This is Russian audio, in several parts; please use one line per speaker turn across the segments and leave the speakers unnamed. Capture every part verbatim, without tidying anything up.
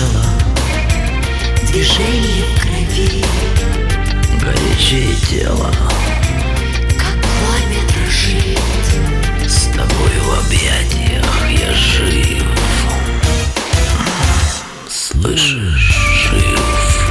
тело,
движение в крови,
горячее тело,
как пламя дрожит.
с тобой в объятиях я жив. Слышишь, жив.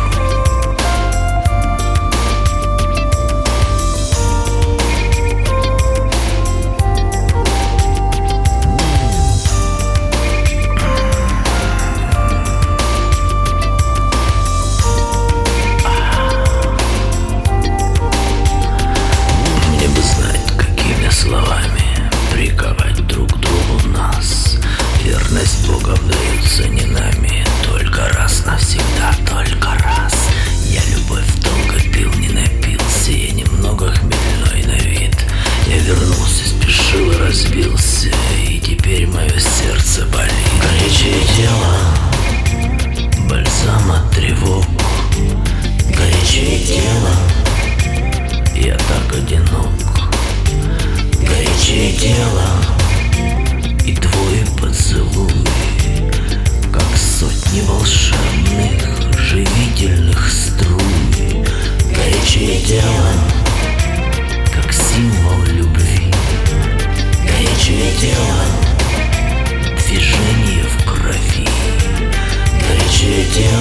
Словами приковать друг к другу нас. Верность Богом дается не нами. Только раз навсегда, только раз. Я любовь долго пил, не напился. Я немного хмельной на вид. Я вернулся, спешил и разбился. И теперь мое сердце болит. Горячее тело, бальзам от тревог. Горячее тело, я так одинок. Горячее тело и твой поцелуй, как сотни волшебных живительных струй. Горячее тело, как символ любви. Горячее тело, движение в крови. Горячее тело.